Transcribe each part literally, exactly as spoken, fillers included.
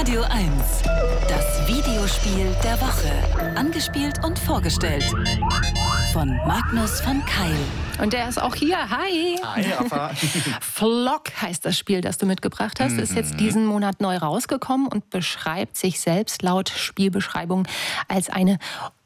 Radio eins. Das Videospiel der Woche. Angespielt und vorgestellt von Magnus von Keil. Und der ist auch hier. Hi. Hi, Affa. Flock heißt das Spiel, das du mitgebracht hast. Mhm. Ist jetzt diesen Monat neu rausgekommen und beschreibt sich selbst laut Spielbeschreibung als eine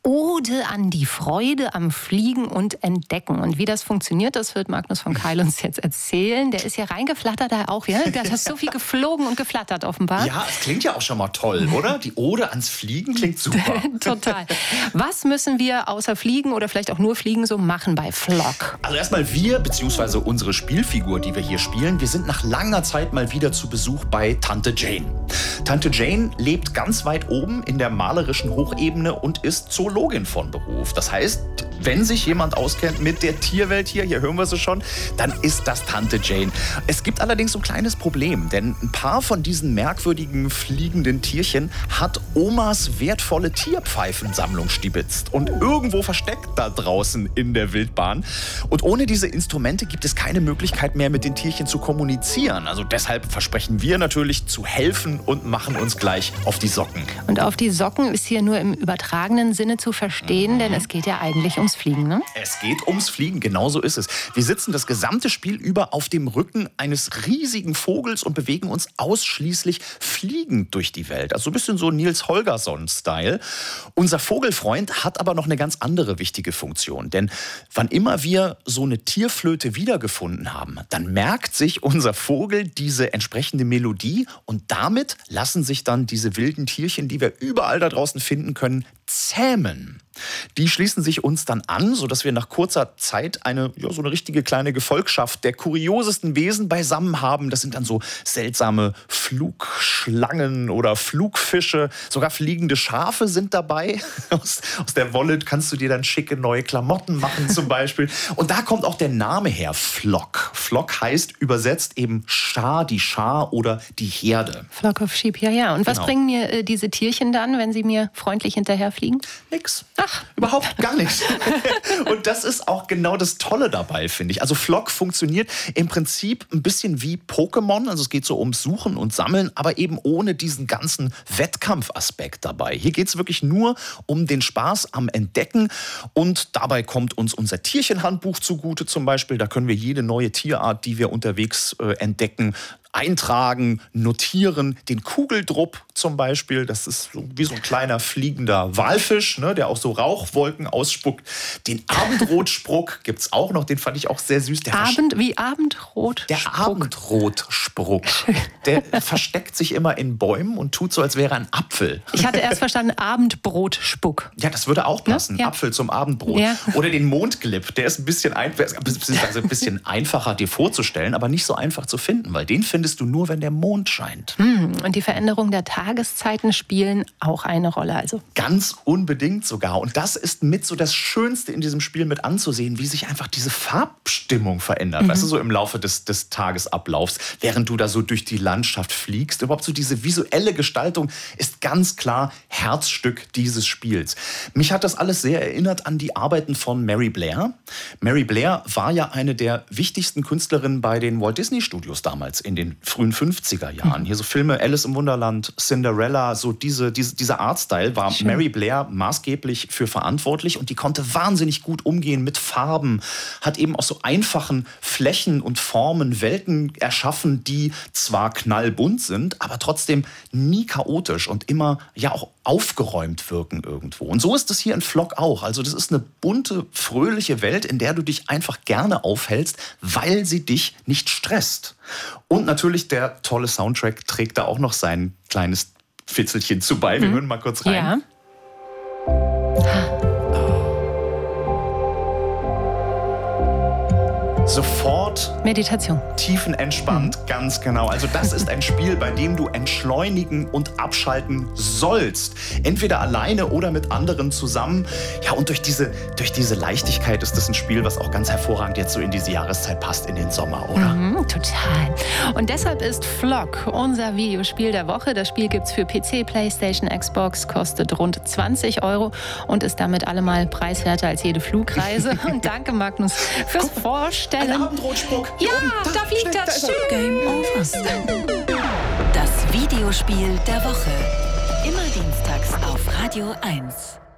Ode an die Freude am Fliegen und Entdecken. Und wie das funktioniert, das wird Magnus von Keil uns jetzt erzählen. Der ist ja reingeflattert, da auch, ja? Der hat so viel geflogen und geflattert offenbar. Ja, es klingt ja auch schon mal toll, oder? Die Ode ans Fliegen klingt super. Total. Was müssen wir außer Fliegen oder vielleicht auch nur Fliegen so machen bei Flock? Also erstmal wir, beziehungsweise unsere Spielfigur, die wir hier spielen, wir sind nach langer Zeit mal wieder zu Besuch bei Tante Jane. Tante Jane lebt ganz weit oben in der malerischen Hochebene und ist Zoologin von Beruf. Das heißt, wenn sich jemand auskennt mit der Tierwelt hier, hier hören wir sie schon, dann ist das Tante Jane. Es gibt allerdings so ein kleines Problem, denn ein paar von diesen merkwürdigen fliegenden Tierchen hat Omas wertvolle Tierpfeifensammlung stibitzt und irgendwo versteckt da draußen in der Wildbahn. Und ohne diese Instrumente gibt es keine Möglichkeit mehr, mit den Tierchen zu kommunizieren. Also deshalb versprechen wir natürlich zu helfen und machen uns gleich auf die Socken. Und auf die Socken ist hier nur im übertragenen Sinne zu verstehen, denn es geht ja eigentlich ums Fliegen, ne? Es geht ums Fliegen, genau so ist es. Wir sitzen das gesamte Spiel über auf dem Rücken eines riesigen Vogels und bewegen uns ausschließlich fliegend durch die Welt. Also so ein bisschen so Nils Holgersson-Style. Unser Vogelfreund hat aber noch eine ganz andere wichtige Funktion. Denn wann immer wir so eine Tierflöte wiedergefunden haben, dann merkt sich unser Vogel diese entsprechende Melodie und damit lassen sich dann diese wilden Tierchen, die wir überall da draußen finden können, zähmen. Die schließen sich uns dann an, sodass wir nach kurzer Zeit eine, ja, so eine richtige kleine Gefolgschaft der kuriosesten Wesen beisammen haben. Das sind dann so seltsame Flugschlangen oder Flugfische. Sogar fliegende Schafe sind dabei. Aus, aus der Wolle kannst du dir dann schicke neue Klamotten machen zum Beispiel. Und da kommt auch der Name her, Flock. Flock heißt übersetzt eben Schar, die Schar oder die Herde. Flock of Sheep, ja, ja. Und was Genau. bringen mir äh, diese Tierchen dann, wenn sie mir freundlich hinterherfliegen? Nix. Ach, überhaupt gar nichts. Und das ist auch genau das Tolle dabei, finde ich. Also Flock funktioniert im Prinzip ein bisschen wie Pokémon. Also es geht so ums Suchen und Sammeln, aber eben ohne diesen ganzen Wettkampfaspekt dabei. Hier geht es wirklich nur um den Spaß am Entdecken. Und dabei kommt uns unser Tierchenhandbuch zugute zum Beispiel. Da können wir jede neue Tierart, die wir unterwegs äh, entdecken, eintragen, notieren. Den Kugeldrupp zum Beispiel, das ist so wie so ein kleiner fliegender Walfisch, ne, der auch so Rauchwolken ausspuckt. Den Abendrotspruck gibt es auch noch, den fand ich auch sehr süß. Der Abend, wie Abendrot? Der Abendrotspruck, der versteckt sich immer in Bäumen und tut so, als wäre ein Apfel. Ich hatte erst verstanden, Abendbrotspuck. Ja, das würde auch passen. Ja. Apfel zum Abendbrot. Ja. Oder den Mondglip, der ist ein bisschen, ein, also ein bisschen einfacher dir vorzustellen, aber nicht so einfach zu finden, weil den findest du nur, wenn der Mond scheint. Und die Veränderung der Tageszeiten spielen auch eine Rolle, also. Ganz unbedingt sogar. Und das ist mit so das Schönste in diesem Spiel mit anzusehen, wie sich einfach diese Farbstimmung verändert. Mhm. Weißt du, so im Laufe des, des Tagesablaufs, während du da so durch die Landschaft fliegst. Überhaupt so diese visuelle Gestaltung ist ganz klar Herzstück dieses Spiels. Mich hat das alles sehr erinnert an die Arbeiten von Mary Blair. Mary Blair war ja eine der wichtigsten Künstlerinnen bei den Walt Disney Studios damals in den frühen fünfziger Jahren. Mhm. Hier so Filme Alice im Wunderland, Cinderella, so diese, diese, dieser Artstyle war Schön. Mary Blair maßgeblich für verantwortlich und die konnte wahnsinnig gut umgehen mit Farben, hat eben aus so einfachen Flächen und Formen Welten erschaffen, die zwar knallbunt sind, aber trotzdem nie chaotisch und immer ja auch aufgeräumt wirken irgendwo. Und so ist es hier in Flock auch. Also das ist eine bunte, fröhliche Welt, in der du dich einfach gerne aufhältst, weil sie dich nicht stresst. Und natürlich der tolle Soundtrack trägt da auch noch sein kleines Fitzelchen zu bei. Wir Mhm. hören mal kurz rein. Ja. Sofort Meditation. tiefenentspannt, mhm. ganz genau. Also das ist ein Spiel, bei dem du entschleunigen und abschalten sollst. Entweder alleine oder mit anderen zusammen. Ja, und durch diese, durch diese Leichtigkeit ist das ein Spiel, was auch ganz hervorragend jetzt so in diese Jahreszeit passt, in den Sommer, oder? Mhm, total. Und deshalb ist Flock unser Videospiel der Woche. Das Spiel gibt's für P C, Playstation, Xbox, kostet rund zwanzig Euro und ist damit allemal preiswerter als jede Flugreise. Und danke, Magnus, fürs Vorstellen. Ein Abendrotspruck. Ja, da fliegt das. Da ist er. Game over. Das Videospiel der Woche. Immer dienstags auf Radio eins.